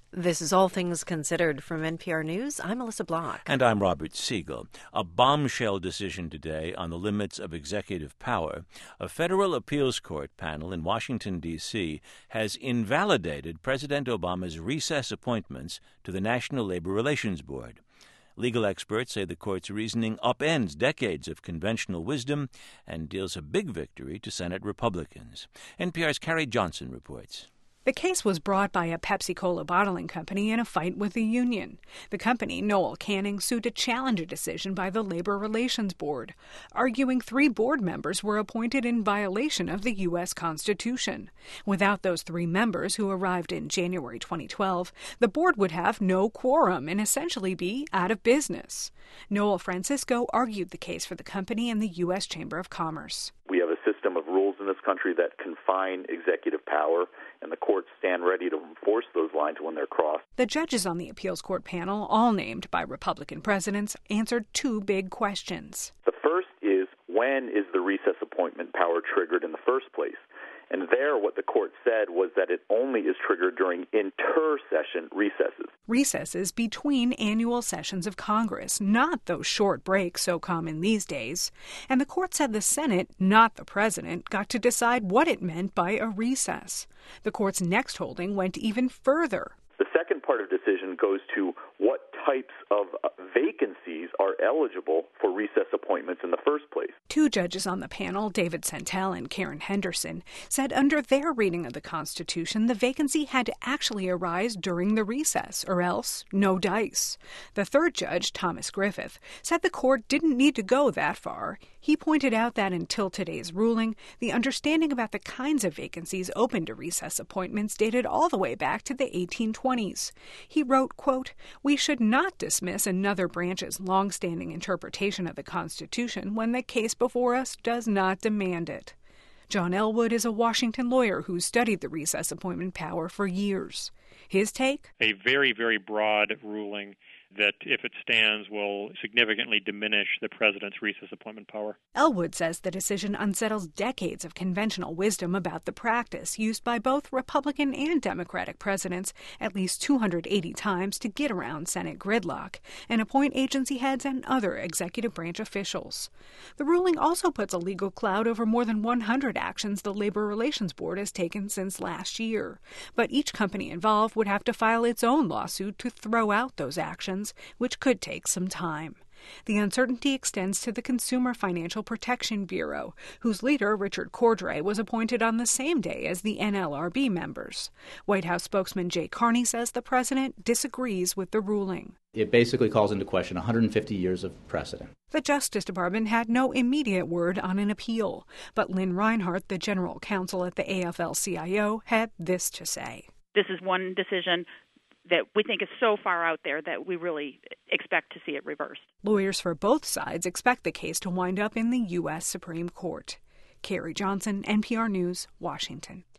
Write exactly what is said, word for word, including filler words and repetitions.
This is All Things Considered from N P R News. I'm Melissa Block. And I'm Robert Siegel. A bombshell decision today on the limits of executive power. A federal appeals court panel in Washington, D C has invalidated President Obama's recess appointments to the National Labor Relations Board. Legal experts say the court's reasoning upends decades of conventional wisdom and deals a big victory to Senate Republicans. N P R's Carrie Johnson reports. The case was brought by a Pepsi-Cola bottling company in a fight with the union. The company, Noel Canning, sued to challenge a decision by the Labor Relations Board, arguing three board members were appointed in violation of the U S Constitution. Without those three members, who arrived in January twenty twelve, the board would have no quorum and essentially be out of business. Noel Francisco argued the case for the company and the U S Chamber of Commerce. We have a system of rules in this country that confine executive power, and the courts stand ready to enforce those lines when they're crossed. The judges on the appeals court panel, all named by Republican presidents, answered two big questions. The first is, when is the recess appointment power triggered in the first place? And there, what the court said was that it only is triggered during inter-session recesses. Recesses between annual sessions of Congress, not those short breaks so common these days. And the court said the Senate, not the president, got to decide what it meant by a recess. The court's next holding went even further. The second part of the decision goes to what types of vacancies are eligible for recess appointments in the first place. Two judges on the panel, David Santel and Karen Henderson, said under their reading of the Constitution, the vacancy had to actually arise during the recess, or else no dice. The third judge, Thomas Griffith, said the court didn't need to go that far. He pointed out that until today's ruling, the understanding about the kinds of vacancies open to recess appointments dated all the way back to the eighteen twenties. He wrote, quote, "We should not dismiss another branch's long-standing interpretation of the Constitution when the case before us does not demand it." John Elwood is a Washington lawyer who studied the recess appointment power for years. His take? A very, very broad ruling that, if it stands, will significantly diminish the president's recess appointment power. Elwood says the decision unsettles decades of conventional wisdom about the practice used by both Republican and Democratic presidents at least two hundred eighty times to get around Senate gridlock and appoint agency heads and other executive branch officials. The ruling also puts a legal cloud over more than one hundred actions the Labor Relations Board has taken since last year. But each company involved would have to file its own lawsuit to throw out those actions, which could take some time. The uncertainty extends to the Consumer Financial Protection Bureau, whose leader, Richard Cordray, was appointed on the same day as the N L R B members. White House spokesman Jay Carney says the president disagrees with the ruling. It basically calls into question one hundred fifty years of precedent. The Justice Department had no immediate word on an appeal, but Lynn Reinhart, the general counsel at the A F L C I O, had this to say. This is one decision that we think is so far out there that we really expect to see it reversed. Lawyers for both sides expect the case to wind up in the U S Supreme Court. Carrie Johnson, N P R News, Washington.